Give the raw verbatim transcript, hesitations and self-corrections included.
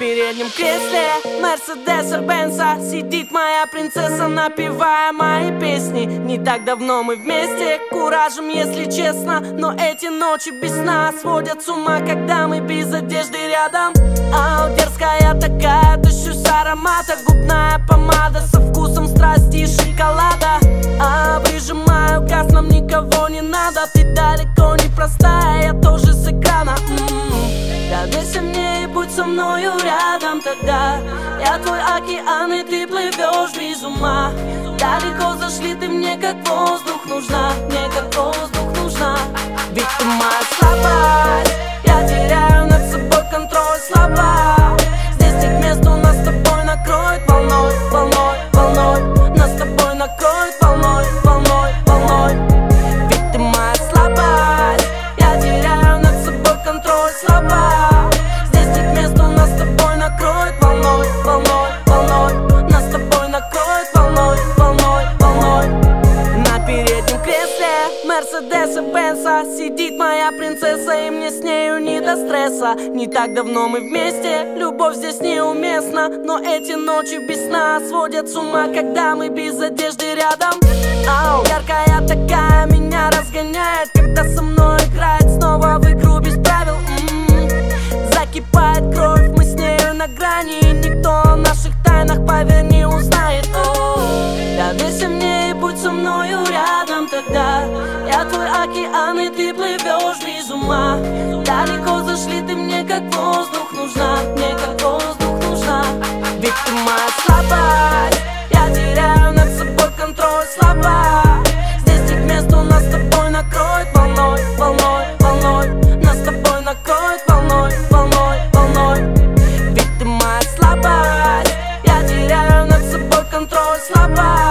переднем кресле Мерседеса Бенса сидит моя принцесса, напевая мои песни. Не так давно мы вместе, куражим, если честно, но эти ночи без сна сводят с ума, когда мы без одежды рядом. Ау, дерзкая такая, тащусь аромата, губная помада со вкусом страсти и шоколада. А прижимаю газ, нам никого не надо, ты далеко не простая, я тоже с экрана. М-м-м. Доверься мне и будь со мною рядом тогда. Я твой океан, и ты плывешь без ума. Далеко зашли, ты мне как воздух нужна, мне как воздух нужна. Ведь ты моя слабость, я теряю над собой контроль, слаба. Здесь нет места, у нас с тобой накроет волной, волной, волной. Нас с тобой накроет волной, волной, волной. Ведь ты моя слабость, я теряю над собой контроль, слаба. Здесь нет места, у нас с тобой накроет волной, волной, волной. Нас с тобой накроет волной, волной, волной. На переднем кресле Мерседеса Бенса сидит моя принцесса, и мне с нею не до стресса. Не так давно мы вместе, любовь здесь неуместна, но эти ночи без сна сводят с ума, когда мы без одежды рядом. Ау, яркая такая меня разгоняет, когда со мной играет снова в игру без правил. М-м-м. Закипает кровь, мы с нею на грани, и никто о наших тайнах, поверь, не узнает. О, доверься мне и будь со мною рядом тогда. Я твой океан, и ты плывешь без ума. Далеко зашли, ты мне как воздух нужна, мне как воздух нужна. Ведь ты моя слабость, я теряю над собой контроль, слаба. Здесь нет места, у нас с тобой накроет волной, волной, волной. Нас с тобой накроет волной, волной, волной. Ведь ты моя слабость, я теряю над собой контроль, слаба.